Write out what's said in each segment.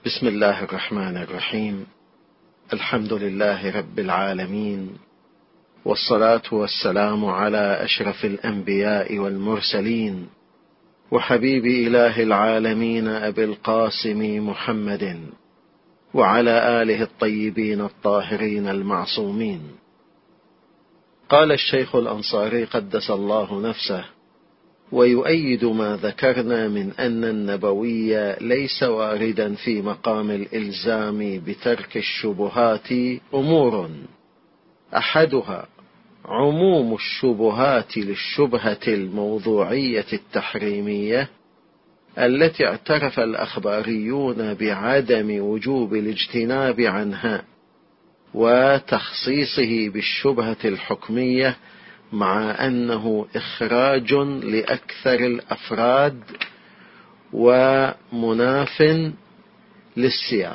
بسم الله الرحمن الرحيم. الحمد لله رب العالمين، والصلاة والسلام على أشرف الأنبياء والمرسلين، وحبيب إله العالمين أبي القاسم محمد، وعلى آله الطيبين الطاهرين المعصومين. قال الشيخ الأنصاري قدس الله نفسه: ويؤيد ما ذكرنا من أن النبوي ليس واردا في مقام الإلزام بترك الشبهات أمور، أحدها عموم الشبهات للشبهة الموضوعية التحريمية التي اعترف الأخباريون بعدم وجوب الاجتناب عنها، وتخصيصه بالشبهة الحكمية مع أنه إخراج لأكثر الأفراد ومناف للسياق،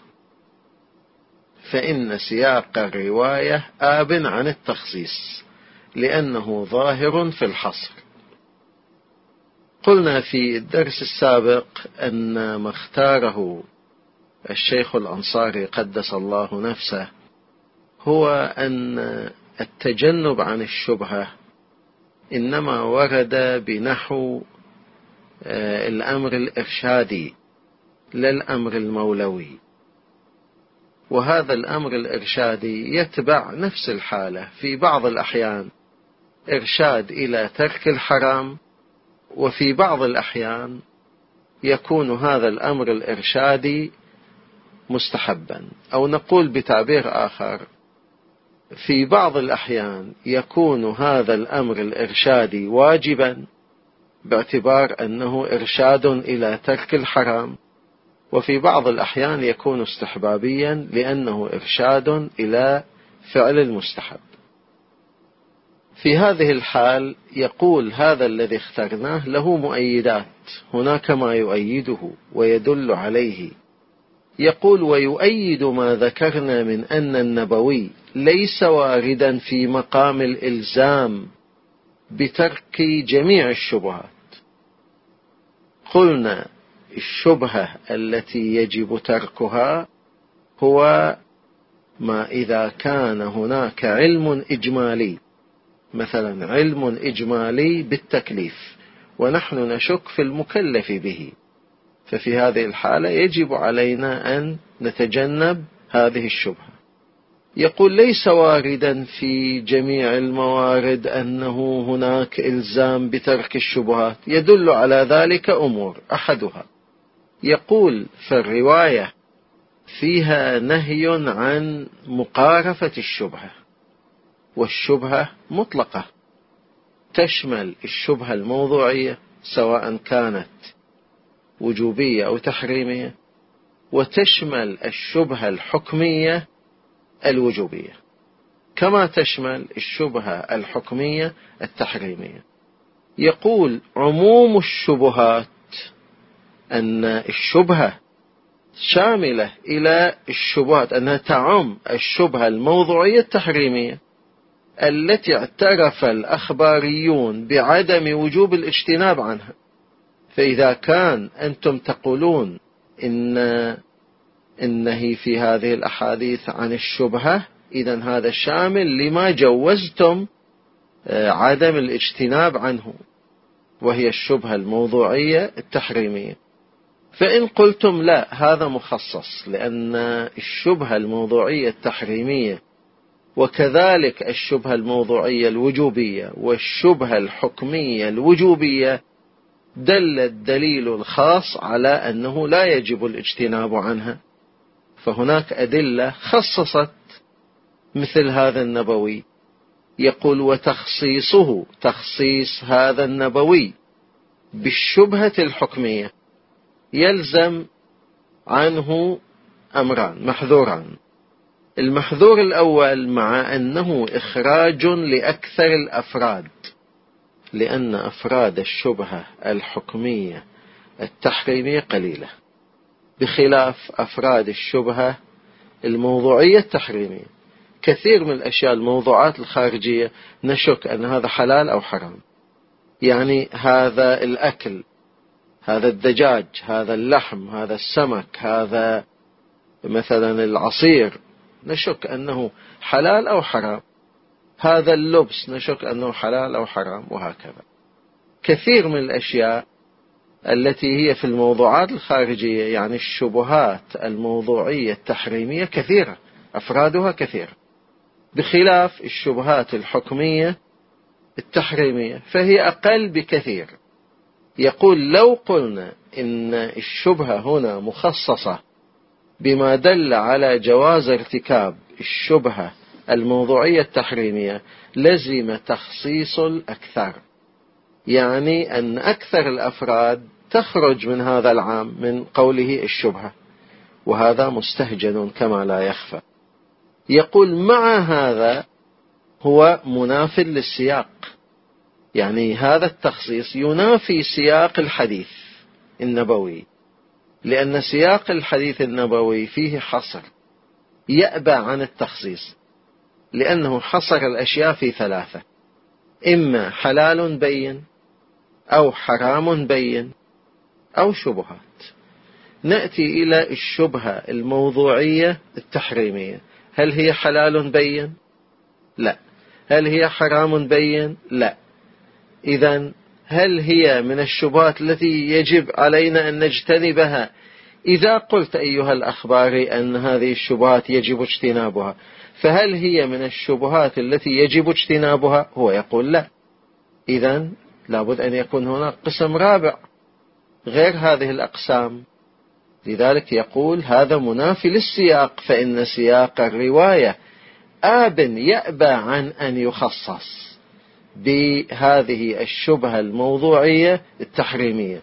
فإن سياق الرواية آب عن التخصيص لأنه ظاهر في الحصر. قلنا في الدرس السابق أن ما اختاره الشيخ الأنصاري قدس الله نفسه هو أن التجنب عن الشبهة إنما ورد بنحو الأمر الإرشادي لا الأمر المولوي، وهذا الأمر الإرشادي يتبع نفس الحالة، في بعض الأحيان إرشاد إلى ترك الحرام، وفي بعض الأحيان يكون هذا الأمر الإرشادي مستحبا، أو نقول بتعبير آخر، في بعض الأحيان يكون هذا الأمر الإرشادي واجبا باعتبار أنه إرشاد إلى ترك الحرام، وفي بعض الأحيان يكون استحبابيا لأنه إرشاد إلى فعل المستحب. في هذه الحال يقول هذا الذي اخترناه له مؤيدات، هناك ما يؤيده ويدل عليه. يقول: ويؤيد ما ذكرنا من أن النبوي ليس واردا في مقام الإلزام بترك جميع الشبهات. قلنا الشبهة التي يجب تركها هو ما إذا كان هناك علم إجمالي، مثلا علم إجمالي بالتكليف ونحن نشك في المكلف به، ففي هذه الحالة يجب علينا أن نتجنب هذه الشبهة. يقول: ليس واردا في جميع الموارد أنه هناك إلزام بترك الشبهات، يدل على ذلك أمور، أحدها يقول فالرواية فيها نهي عن مقارفة الشبهة، والشبهة مطلقة تشمل الشبهة الموضوعية سواء كانت وجوبية أو تحريمية، وتشمل الشبهة الحكمية الوجوبية كما تشمل الشبهة الحكمية التحريمية. يقول عموم الشبهات أن الشبهة شاملة إلى الشبهات، أنها تعم الشبهة الموضوعية التحريمية التي اعترف الأخباريون بعدم وجوب الاجتناب عنها. فإذا كان أنتم تقولون إن النهي في هذه الأحاديث عن الشبهة، إذن هذا شامل لما جوزتم عدم الاجتناب عنه، وهي الشبهة الموضوعية التحريمية. فإن قلتم لا، هذا مخصص، لأن الشبهة الموضوعية التحريمية وكذلك الشبهة الموضوعية الوجوبية والشبهة الحكمية الوجوبية دل الدليل الخاص على أنه لا يجب الاجتناب عنها، فهناك أدلة خصصت مثل هذا النبوي. يقول: وتخصيصه، تخصيص هذا النبوي بالشبهة الحكمية يلزم عنه أمران محذوران. المحذور الأول مع أنه إخراج لأكثر الأفراد، لأن أفراد الشبهة الحكمية التحريمية قليلة، بخلاف أفراد الشبهة الموضوعية التحريمية. كثير من الأشياء الموضوعات الخارجية نشك أن هذا حلال أو حرام، يعني هذا الأكل هذا الدجاج، هذا اللحم، هذا السمك، هذا مثلا العصير، نشك أنه حلال أو حرام. هذا اللبس نشك أنه حلال أو حرام، وهكذا. كثير من الأشياء التي هي في الموضوعات الخارجية، يعني الشبهات الموضوعية التحريمية كثيرة، أفرادها كثيرة، بخلاف الشبهات الحكمية التحريمية فهي أقل بكثير. يقول لو قلنا إن الشبهة هنا مخصصة بما دل على جواز ارتكاب الشبهة الموضوعية التحريمية لزم تخصيص الأكثر، يعني أن أكثر الأفراد تخرج من هذا العام من قوله الشبهة، وهذا مستهجن كما لا يخفى. يقول مع هذا هو مناف للسياق، يعني هذا التخصيص ينافي سياق الحديث النبوي، لأن سياق الحديث النبوي فيه حصر، يأبى عن التخصيص، لأنه حصر الأشياء في ثلاثة: إما حلال بين، أو حرام بين، أو شبهات. نأتي إلى الشبهة الموضوعية التحريمية، هل هي حلال بين؟ لا. هل هي حرام بين؟ لا. إذن هل هي من الشبهات التي يجب علينا أن نجتنبها؟ إذا قلت أيها الأخباري أن هذه الشبهات يجب اجتنابها، فهل هي من الشبهات التي يجب اجتنابها؟ هو يقول لا. إذن لابد أن يكون هناك قسم رابع غير هذه الأقسام. لذلك يقول هذا منافي للسياق، فإن سياق الرواية يأبى عن أن يخصص بهذه الشبهة الموضوعية التحريمية،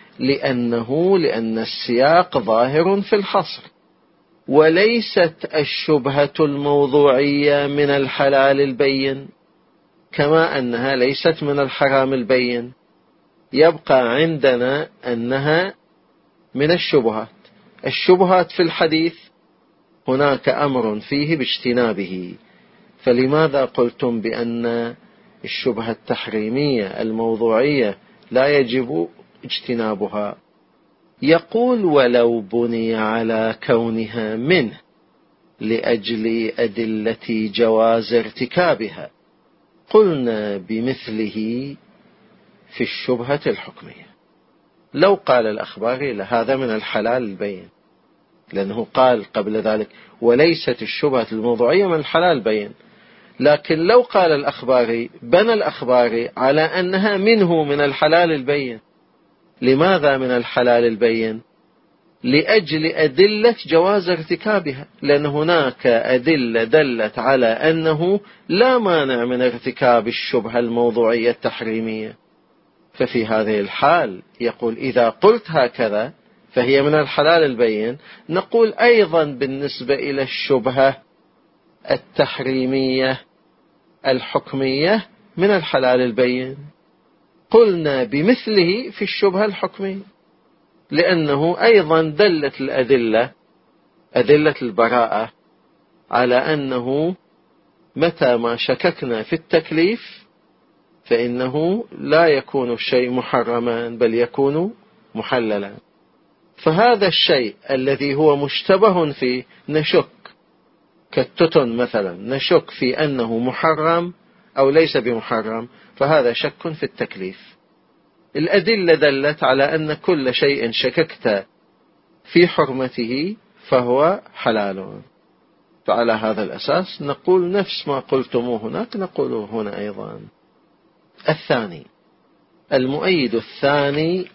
لأن السياق ظاهر في الحصر، وليست الشبهة الموضوعية من الحلال البين كما أنها ليست من الحرام البين. يبقى عندنا أنها من الشبهات. الشبهات في الحديث هناك أمر فيه باجتنابه، فلماذا قلتم بأن الشبهة التحريمية الموضوعية لا يجب اجتنابها؟ يقول ولو بني على كونها منه لأجل أدلة جواز ارتكابها قلنا بمثله في الشبهة الحكمية. لو قال الأخباري لهذا من الحلال البين، لأنه قال قبل ذلك وليست الشبهة الموضوعية من الحلال البين، لكن لو قال الأخباري بنى الأخباري على أنها منه من الحلال البين. لماذا من الحلال البين؟ لأجل أدلة جواز ارتكابها، لأن هناك أدلة دلت على أنه لا مانع من ارتكاب الشبهة الموضوعية التحريمية. ففي هذه الحال يقول إذا قلت هكذا فهي من الحلال البين، نقول أيضا بالنسبة إلى الشبهة التحريمية الحكمية من الحلال البين. قلنا بمثله في الشبهة الحكمية، لأنه أيضا دلت الأدلة، أدلة البراءة، على أنه متى ما شككنا في التكليف فإنه لا يكون الشيء محرما بل يكون محللا. فهذا الشيء الذي هو مشتبه فيه نشك، كالتتن مثلا، نشك في أنه محرم أو ليس بمحرم، فهذا شك في التكليف. الأدلة دلت على أن كل شيء شككت في حرمته فهو حلال. فعلى هذا الأساس نقول نفس ما قلتموه هناك نقوله هنا أيضا. الثاني، المؤيد الثاني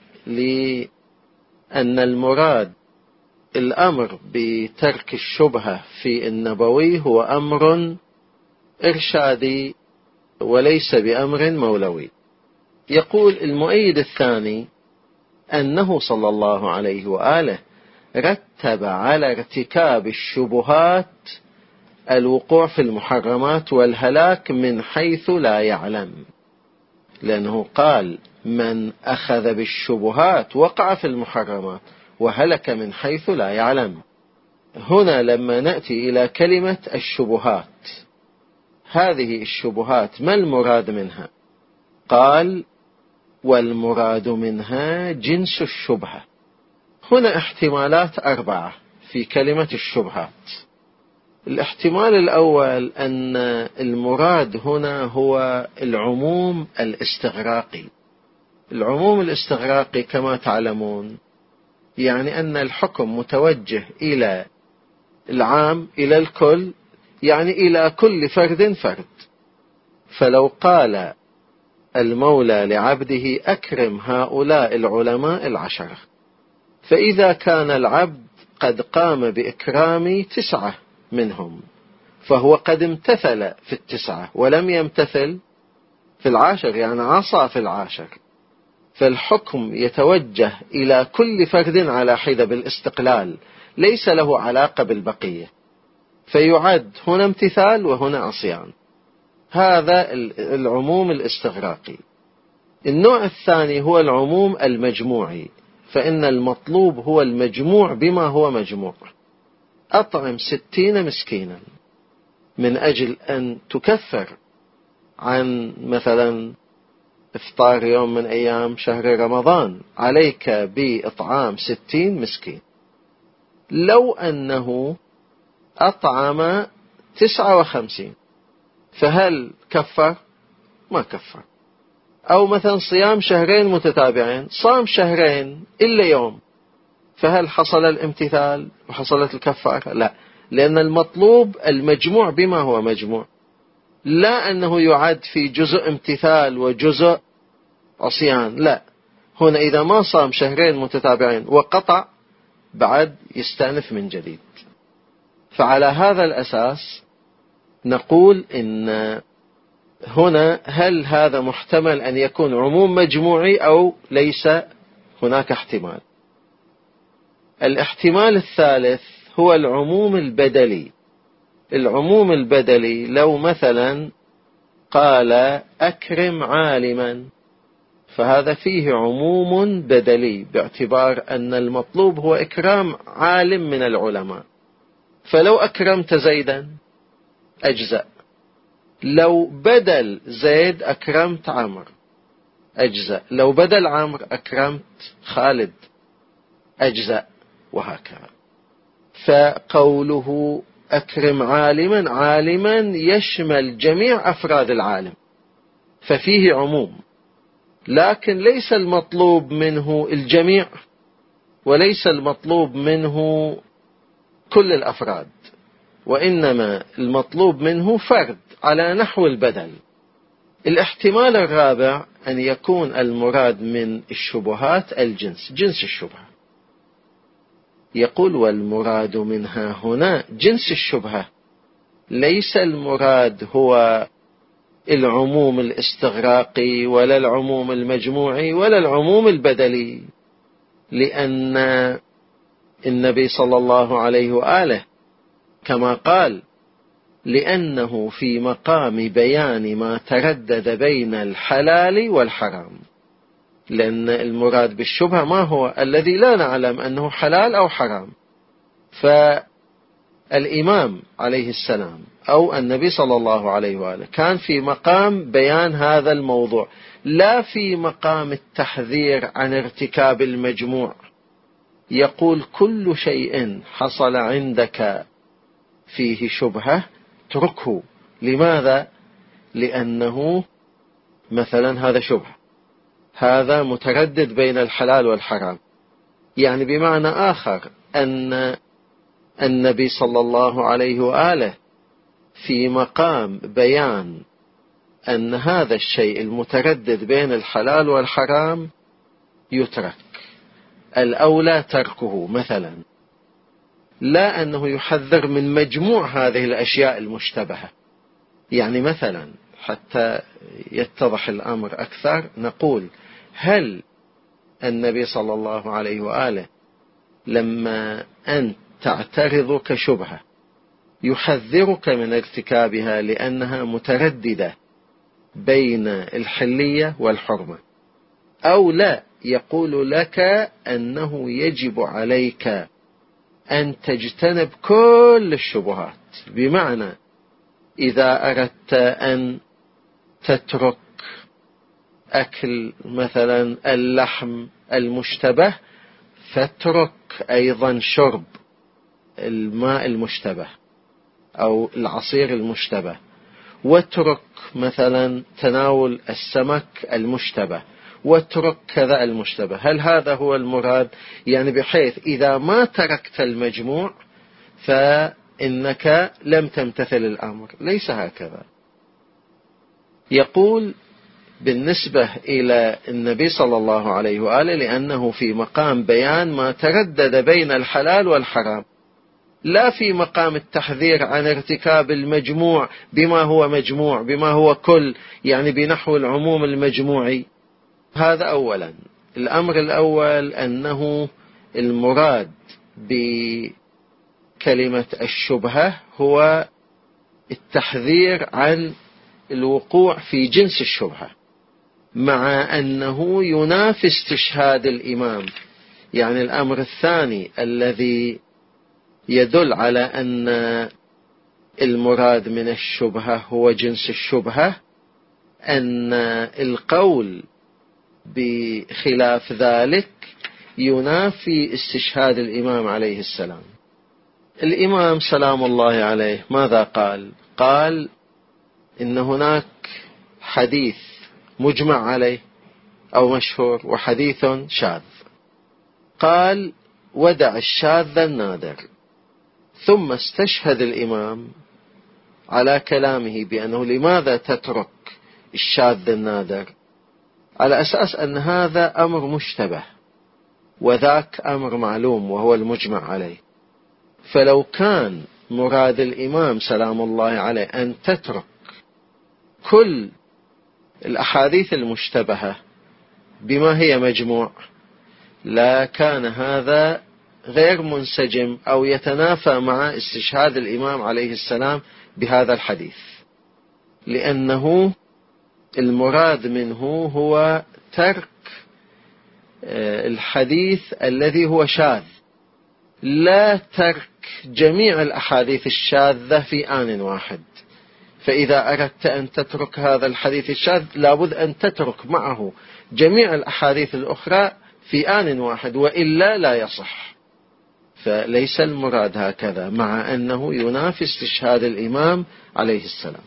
لأن المراد الأمر بترك الشبهة في النبوي هو أمر إرشادي وليس بأمر مولوي. يقول المؤيد الثاني أنه صلى الله عليه وآله رتب على ارتكاب الشبهات الوقوع في المحرمات والهلاك من حيث لا يعلم، لأنه قال من أخذ بالشبهات وقع في المحرمات وهلك من حيث لا يعلم. هنا لما نأتي إلى كلمة الشبهات، هذه الشبهات ما المراد منها؟ قال والمراد منها جنس الشبهة. هنا احتمالات 4 في كلمة الشبهات. الاحتمال الأول أن المراد هنا هو العموم الاستغراقي. العموم الاستغراقي كما تعلمون يعني أن الحكم متوجه إلى العام، إلى الكل، يعني إلى كل فرد فرد. فلو قال المولى لعبده أكرم هؤلاء العلماء 10، فإذا كان العبد قد قام بإكرام 9 منهم، فهو قد امتثل في 9 ولم يمتثل في 10، يعني عصى في 10. فالحكم يتوجه إلى كل فرد على حدة بالاستقلال، ليس له علاقة بالبقية، فيعد هنا امتثال وهنا عصيان. هذا العموم الاستغراقي. النوع الثاني هو العموم المجموعي، فإن المطلوب هو المجموع بما هو مجموع. أطعم 60 مسكينا من أجل أن تكفر عن مثلا إفطار يوم من أيام شهر رمضان، عليك بإطعام 60 مسكين. لو أنه أطعم 59 فهل كفر؟ ما كفر. أو مثلا صيام شهرين متتابعين، صام شهرين إلا يوم، فهل حصل الامتثال وحصلت الكفارة؟ لا، لأن المطلوب المجموع بما هو مجموع، لا أنه يعد في جزء امتثال وجزء عصيان. لا، هنا إذا ما صام شهرين متتابعين وقطع بعد يستأنف من جديد. فعلى هذا الأساس نقول إن هنا هل هذا محتمل أن يكون عموم مجموعي أو ليس هناك احتمال. الاحتمال الثالث هو العموم البدلي. العموم البدلي لو مثلا قال أكرم عالما، فهذا فيه عموم بدلي باعتبار أن المطلوب هو إكرام عالم من العلماء. فلو أكرمت زيدا أجزأ، لو بدل زيد أكرمت عمرو أجزأ، لو بدل عمرو أكرمت خالد أجزأ، وهكذا. فقوله أكرم عالما، عالما يشمل جميع أفراد العالم، ففيه عموم، لكن ليس المطلوب منه الجميع، وليس المطلوب منه كل الأفراد، وإنما المطلوب منه فرد على نحو البدل. الاحتمال الرابع أن يكون المراد من الشبهات الجنس، جنس الشبهة. يقول والمراد منها هنا جنس الشبهة، ليس المراد هو العموم الاستغراقي ولا العموم المجموعي ولا العموم البدلي، لأن النبي صلى الله عليه وآله كما قال لأنه في مقام بيان ما تردد بين الحلال والحرام. لأن المراد بالشبهة ما هو الذي لا نعلم أنه حلال أو حرام. فالإمام عليه السلام أو النبي صلى الله عليه وآله كان في مقام بيان هذا الموضوع، لا في مقام التحذير عن ارتكاب المجموع. يقول كل شيء حصل عندك فيه شبهة اتركه. لماذا؟ لأنه مثلا هذا شبهة، هذا متردد بين الحلال والحرام. يعني بمعنى آخر أن النبي صلى الله عليه وآله في مقام بيان أن هذا الشيء المتردد بين الحلال والحرام يترك، الأولى تركه مثلا، لا أنه يحذر من مجموع هذه الأشياء المشتبهة. يعني مثلا حتى يتضح الأمر أكثر نقول هل النبي صلى الله عليه وآله لما أنت تعترضك شبهة يحذرك من ارتكابها لأنها مترددة بين الحلية والحرمة، أو لا يقول لك أنه يجب عليك أن تجتنب كل الشبهات؟ بمعنى إذا أردت أن تترك أكل مثلا اللحم المشتبه، فاترك أيضا شرب الماء المشتبه أو العصير المشتبه، واترك مثلا تناول السمك المشتبه، واترك كذا المشتبه. هل هذا هو المراد؟ يعني بحيث إذا ما تركت المجموع فإنك لم تمتثل الأمر، ليس هكذا. يقول بالنسبة إلى النبي صلى الله عليه وآله لأنه في مقام بيان ما تردد بين الحلال والحرام، لا في مقام التحذير عن ارتكاب المجموع بما هو مجموع، بما هو كل، يعني بنحو العموم المجموعي. هذا أولا. الأمر الأول أنه المراد بكلمة الشبهة هو التحذير عن الوقوع في جنس الشبهة، مع أنه ينافي استشهاد الإمام. يعني الأمر الثاني الذي يدل على أن المراد من الشبهة هو جنس الشبهة، أن القول بخلاف ذلك ينافي استشهاد الإمام عليه السلام. الإمام سلام الله عليه ماذا قال؟ قال إن هناك حديث مجمع عليه أو مشهور وحديث شاذ. قال ودع الشاذ النادر، ثم استشهد الإمام على كلامه بأنه لماذا تترك الشاذ النادر، على أساس أن هذا أمر مشتبه وذاك أمر معلوم وهو المجمع عليه. فلو كان مراد الإمام سلام الله عليه أن تترك كل الأحاديث المشتبهة بما هي مجموع، لا كان هذا غير منسجم أو يتنافى مع استشهاد الإمام عليه السلام بهذا الحديث، لأنه المراد منه هو ترك الحديث الذي هو شاذ، لا ترك جميع الأحاديث الشاذة في آن واحد. فإذا أردت أن تترك هذا الحديث الشاذ لابد أن تترك معه جميع الأحاديث الأخرى في آن واحد، وإلا لا يصح. فليس المراد هكذا، مع أنه ينافي استشهاد الإمام عليه السلام.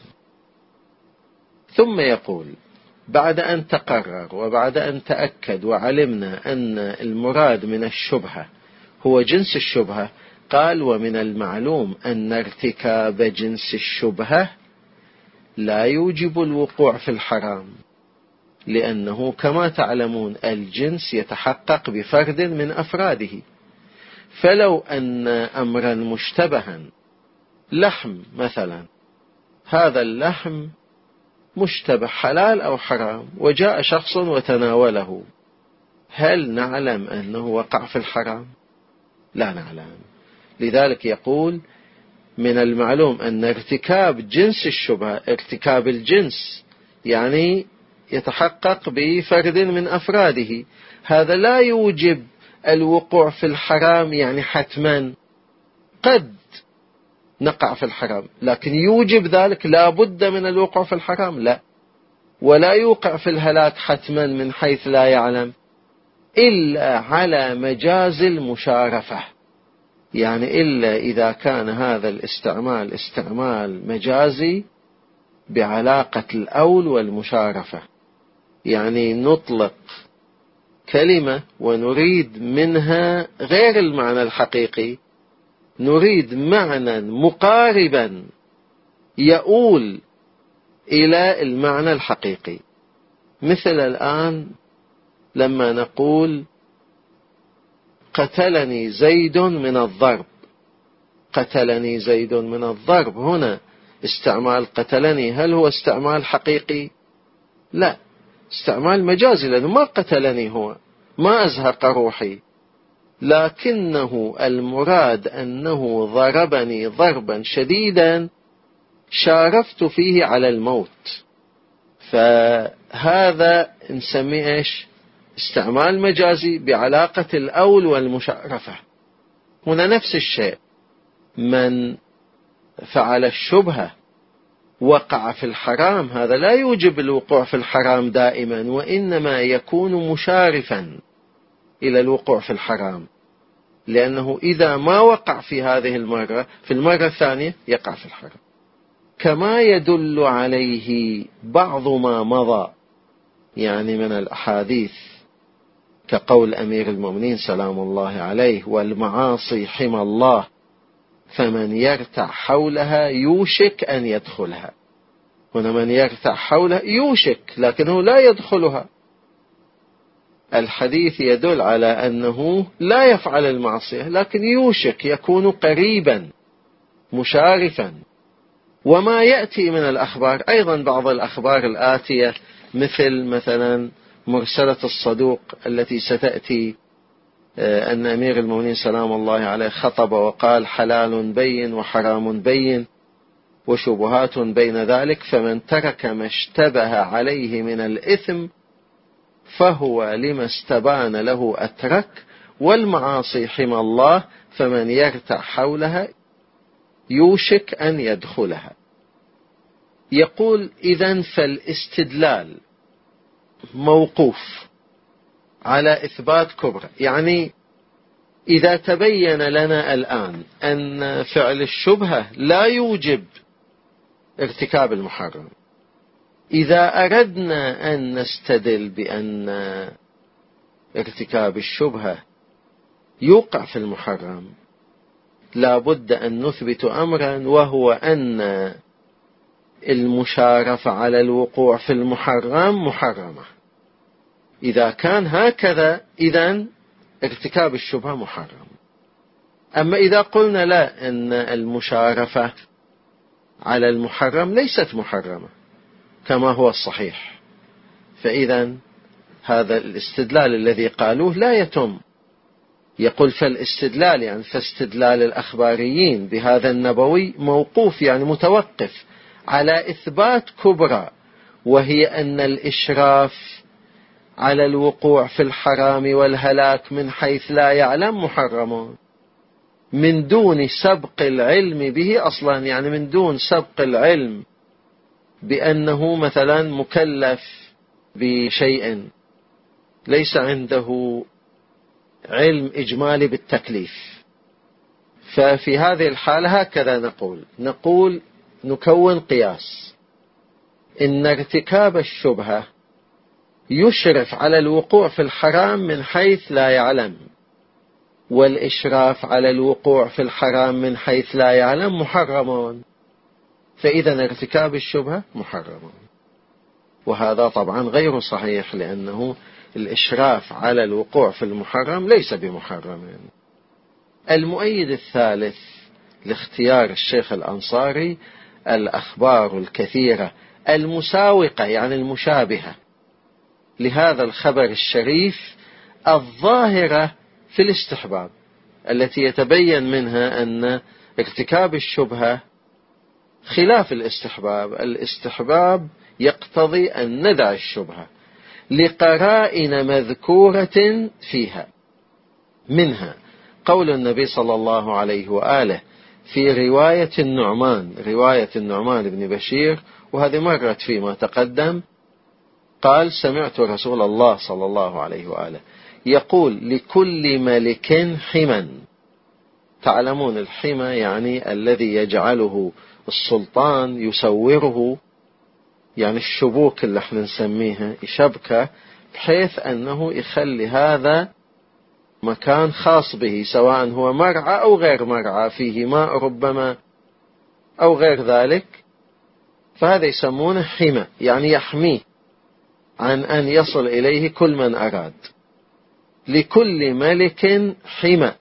ثم يقول بعد أن تقرر وبعد أن تأكد وعلمنا أن المراد من الشبهة هو جنس الشبهة، قال ومن المعلوم أن ارتكاب جنس الشبهة لا يوجب الوقوع في الحرام، لأنه كما تعلمون الجنس يتحقق بفرد من أفراده. فلو أن أمرا مشتبها لحم مثلا، هذا اللحم مشتبه حلال أو حرام، وجاء شخص وتناوله، هل نعلم أنه وقع في الحرام؟ لا نعلم. لذلك يقول من المعلوم أن ارتكاب جنس الشبهة، ارتكاب الجنس يعني يتحقق بفرد من أفراده، هذا لا يوجب الوقوع في الحرام، يعني حتما قد نقع في الحرام، لكن يوجب ذلك لا بد من الوقوع في الحرام؟ لا. ولا يوقع في الهلاك حتما من حيث لا يعلم، إلا على مجاز المشارفة، يعني إلا إذا كان هذا الاستعمال استعمال مجازي بعلاقة الأول والمشارفة، يعني نطلق كلمة ونريد منها غير المعنى الحقيقي، نريد معنى مقاربا يؤول إلى المعنى الحقيقي. مثل الآن لما نقول قتلني زيد من الضرب، قتلني زيد من الضرب، هنا استعمال قتلني هل هو استعمال حقيقي؟ لا، استعمال مجازي، لأنه ما قتلني، هو ما أزهق روحي، لكنه المراد أنه ضربني ضربا شديدا شارفت فيه على الموت. فهذا نسميه إيش؟ استعمال مجازي بعلاقة الأول والمشارفة. هنا نفس الشيء، من فعل الشبهة وقع في الحرام هذا لا يوجب الوقوع في الحرام دائما، وإنما يكون مشارفا إلى الوقوع في الحرام، لأنه إذا ما وقع في هذه المرة في المرة الثانية يقع في الحرام. كما يدل عليه بعض ما مضى يعني من الأحاديث كقول أمير المؤمنين سلام الله عليه: والمعاصي حمى الله فمن يرتع حولها يوشك أن يدخلها. هنا من يرتع حولها يوشك لكنه لا يدخلها. الحديث يدل على أنه لا يفعل المعصية لكن يوشك، يكون قريبا مشارفا. وما يأتي من الأخبار أيضا، بعض الأخبار الآتية مثلا مرسلة الصدوق التي ستأتي، أن أمير المؤمنين سلام الله عليه خطب وقال: حلال بين وحرام بين وشبهات بين ذلك، فمن ترك ما اشتبه عليه من الإثم فهو لما استبان له أترك، والمعاصي حمى الله فمن يرتع حولها يوشك أن يدخلها. يقول: إذن فالاستدلال موقوف على إثبات كبرى. يعني إذا تبين لنا الآن أن فعل الشبهة لا يوجب ارتكاب المحرم، إذا أردنا أن نستدل بأن ارتكاب الشبهة يوقع في المحرم لا بد أن نثبت أمرا، وهو أن المشارفة على الوقوع في المحرم محرمة. إذا كان هكذا إذن ارتكاب الشبهة محرم. أما إذا قلنا لا، أن المشارفة على المحرم ليست محرمة كما هو الصحيح، فإذا هذا الاستدلال الذي قالوه لا يتم. يقول: فالاستدلال يعني فاستدلال الأخباريين بهذا النبوي موقوف يعني متوقف على إثبات كبرى، وهي أن الإشراف على الوقوع في الحرام والهلاك من حيث لا يعلم محرمون، من دون سبق العلم به أصلا، يعني من دون سبق العلم بأنه مثلا مكلف بشيء ليس عنده علم إجمالي بالتكليف. ففي هذه الحالة هكذا نقول نكون قياس: إن ارتكاب الشبهة يشرف على الوقوع في الحرام من حيث لا يعلم، والإشراف على الوقوع في الحرام من حيث لا يعلم محرمون، فإذا ارتكاب الشبهة محرم. وهذا طبعا غير صحيح، لأنه الإشراف على الوقوع في المحرم ليس بمحرم. المؤيد الثالث لاختيار الشيخ الأنصاري الأخبار الكثيرة المساوقة يعني المشابهة لهذا الخبر الشريف الظاهرة في الاستحباب، التي يتبين منها أن ارتكاب الشبهة خلاف الاستحباب. الاستحباب يقتضي أن ندع الشبهة لقرائن مذكورة فيها، منها قول النبي صلى الله عليه وآله في رواية النعمان بن بشير، وهذه مرت فيما تقدم، قال: سمعت رسول الله صلى الله عليه وآله يقول: لكل ملك حما. تعلمون الحمى يعني الذي يجعله السلطان يسوره، يعني الشبوك اللي احنا نسميها شبكة، بحيث أنه يخلي هذا مكان خاص به، سواء هو مرعى أو غير مرعى، فيه ماء ربما أو غير ذلك، فهذا يسمونه حمى، يعني يحميه عن أن يصل إليه كل من أراد. لكل ملك حمى،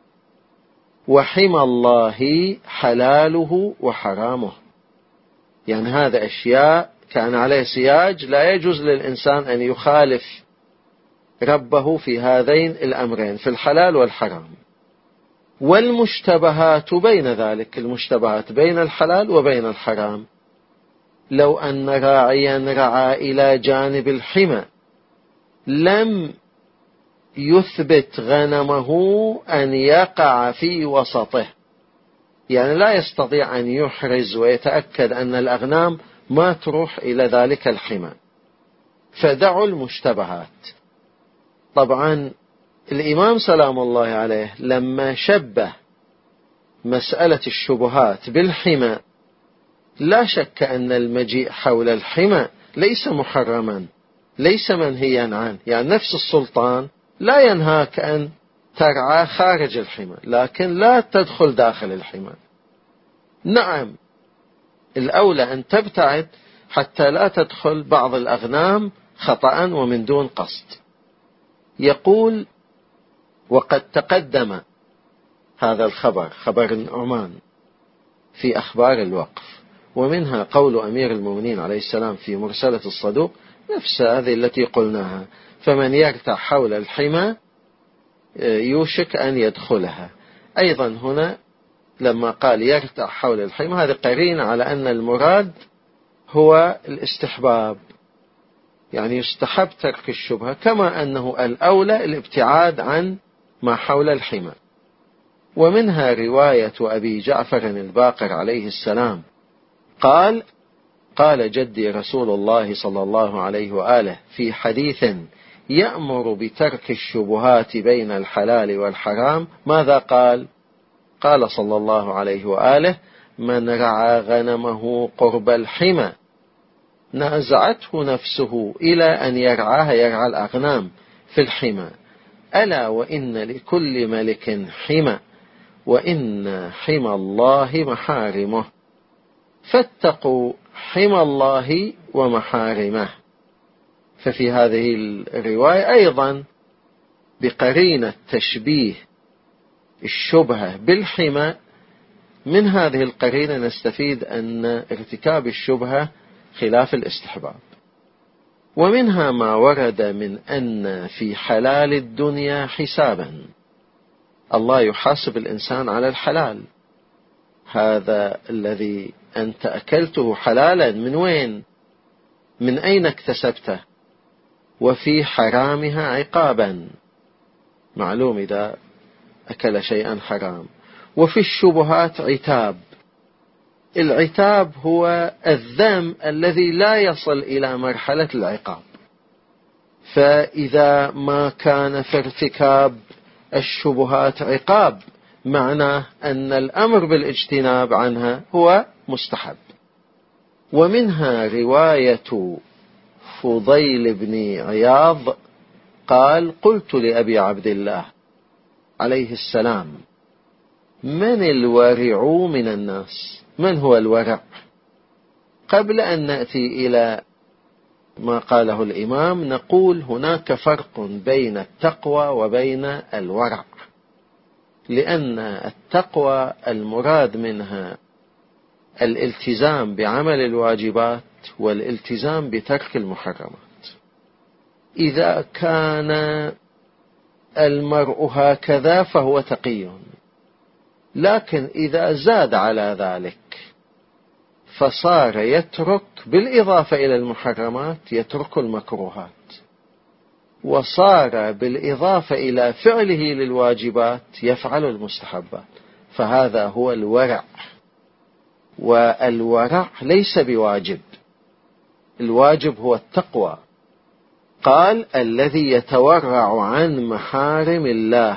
وحمى الله حلاله وحرامه. يعني هذا أشياء كان عليه سياج، لا يجوز للإنسان أن يخالف ربه في هذين الأمرين، في الحلال والحرام. والمشتبهات بين ذلك، المشتبهات بين الحلال وبين الحرام. لو أن راعيا رعى إلى جانب الحمى لم يثبت غنمه أن يقع في وسطه، يعني لا يستطيع أن يحرز ويتأكد أن الأغنام ما تروح إلى ذلك الحمى. فدعوا المشتبهات. طبعا الإمام سلام الله عليه لما شبه مسألة الشبهات بالحمى، لا شك أن المجيء حول الحمى ليس محرما، ليس منهيا عنه. يعني نفس السلطان لا ينهاك أن ترعى خارج الحمى، لكن لا تدخل داخل الحمى. نعم، الأولى أن تبتعد حتى لا تدخل بعض الأغنام خطأ ومن دون قصد. يقول: وقد تقدم هذا الخبر، خبر النعمان، في أخبار الوقف، ومنها قول أمير المؤمنين عليه السلام في مرسلة الصدوق نفس هذه التي قلناها: فمن يرتع حول الحمى يوشك أن يدخلها. أيضا هنا لما قال يرتع حول الحمى، هذا قرينة على أن المراد هو الاستحباب، يعني يستحب ترك الشبهة، كما أنه الأولى الابتعاد عن ما حول الحمى. ومنها رواية أبي جعفر الباقر عليه السلام قال: قال جدي رسول الله صلى الله عليه وآله في حديث يأمر بترك الشبهات بين الحلال والحرام، ماذا قال؟ قال صلى الله عليه وآله: من رعى غنمه قرب الحمى نازعته نفسه إلى أن يرعاها، يرعى الأغنام في الحمى، ألا وإن لكل ملك حمى، وإن حمى الله محارمه، فاتقوا حمى الله ومحارمه. ففي هذه الرواية أيضا بقرينة تشبيه الشبهة بالحمى، من هذه القرينة نستفيد أن ارتكاب الشبهة خلاف الاستحباب. ومنها ما ورد من أن في حلال الدنيا حسابا، الله يحاسب الإنسان على الحلال. هذا الذي أنت أكلته حلالا من وين؟ من أين اكتسبته؟ وفي حرامها عقابا، معلوم إذا أكل شيئا حرام. وفي الشبهات عتاب، العتاب هو الذم الذي لا يصل إلى مرحلة العقاب. فإذا ما كان في ارتكاب الشبهات عقاب، معناه أن الأمر بالاجتناب عنها هو مستحب. ومنها رواية فضيل بن عياض قال: قلت لأبي عبد الله عليه السلام: من الورع من الناس؟ من هو الورع؟ قبل أن نأتي إلى ما قاله الإمام نقول هناك فرق بين التقوى وبين الورع، لأن التقوى المراد منها الالتزام بعمل الواجبات والالتزام بترك المحرمات. إذا كان المرء هكذا فهو تقي، لكن إذا زاد على ذلك فصار يترك بالإضافة إلى المحرمات يترك المكروهات، وصار بالإضافة إلى فعله للواجبات يفعل المستحبات، فهذا هو الورع. والورع ليس بواجب، الواجب هو التقوى. قال: الذي يتورع عن محارم الله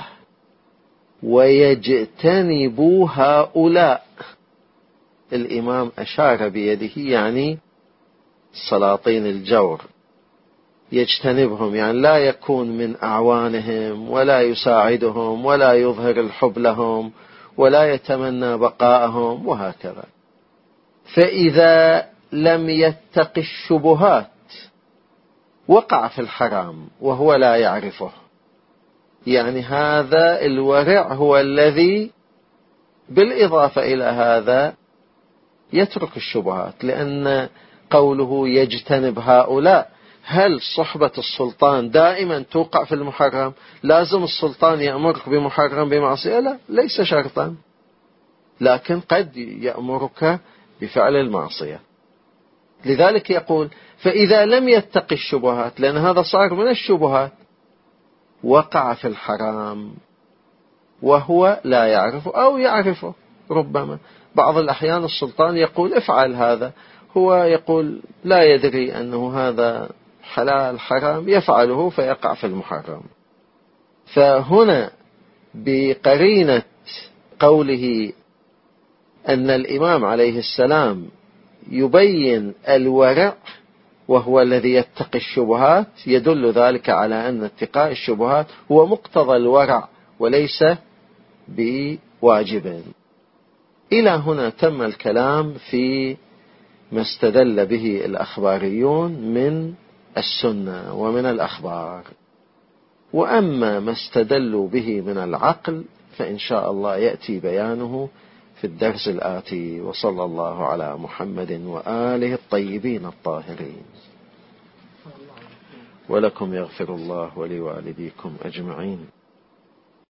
ويجتنب هؤلاء. الإمام أشار بيده يعني سلاطين الجور، يجتنبهم يعني لا يكون من أعوانهم ولا يساعدهم ولا يظهر الحب لهم ولا يتمنى بقاءهم وهكذا. فإذا لم يتق الشبهات وقع في الحرام وهو لا يعرفه. يعني هذا الورع هو الذي بالإضافة إلى هذا يترك الشبهات، لأن قوله يجتنب هؤلاء، هل صحبة السلطان دائما توقع في المحرم؟ لازم السلطان يأمرك بمحرم بمعصية؟ لا، ليس شرطا، لكن قد يأمرك بفعل المعصية. لذلك يقول: فإذا لم يتق الشبهات، لأن هذا صار من الشبهات، وقع في الحرام وهو لا يعرفه أو يعرفه ربما بعض الأحيان السلطان يقول افعل هذا، هو يقول لا يدري أنه هذا حلال حرام، يفعله فيقع في المحرم. فهنا بقرينة قوله أن الإمام عليه السلام يبين الورع وهو الذي يتقي الشبهات، يدل ذلك على أن اتقاء الشبهات هو مقتضى الورع وليس بواجب. إلى هنا تم الكلام في ما استدل به الأخباريون من السنة ومن الأخبار. وأما ما استدلوا به من العقل فإن شاء الله يأتي بيانه في الدرس الآتي. وصلى الله على محمد وآله الطيبين الطاهرين. ولكم يغفر الله ولوالديكم أجمعين.